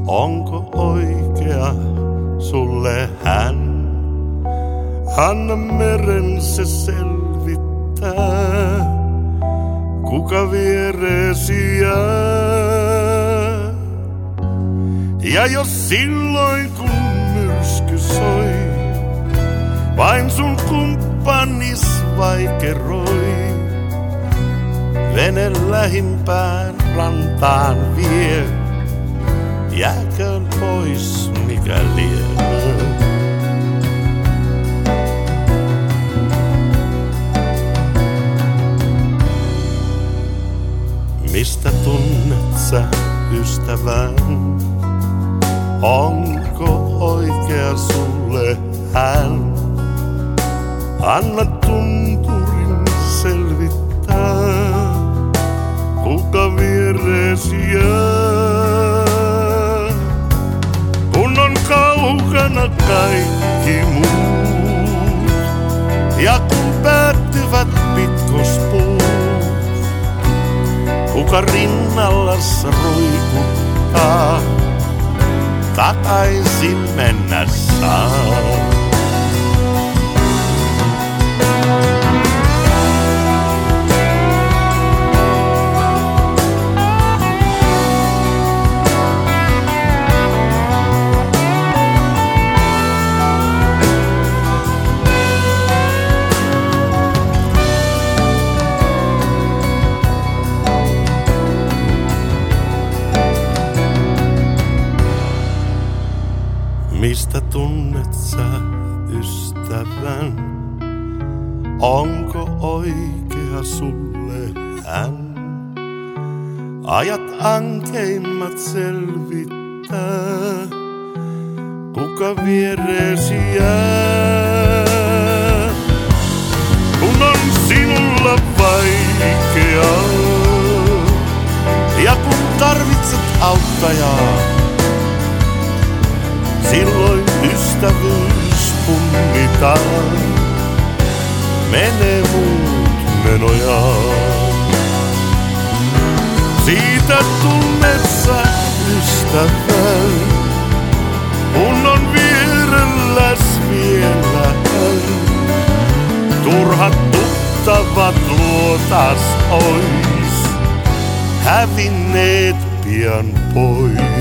Onko oikea sulle hän? Anna meren se selvittää, kuka viereesi jää. Ja jos silloin kun myrsky soi, vain sun kumppanis vaikeroi, vene lähimpään rantaan vie, jääköön pois mikä lienee. Mistä tunnet sä ystävän? Onko oikea sulle hän? Anna tunturin selvittää, kuka viereesi jää. Kun on kaukana kaikki muut ja kun päättyvät pitkospuut, kuka rinnallas ruikuttaa, takaisin mennä saa. Mistä tunnet sä ystävän? Onko oikea sulle hän? Ajat ankeimmat selvittää, kuka viereesi jää. Kun on sinulla vaikeaa ja kun tarvitset auttajaa, silloin ystävyys punnitaan, menee muut menojaan. Siitä tunnet sä ystävän, kun on vierelläs vielä hän. Turhat tuttavat luotas ois, hävinneet pian pois.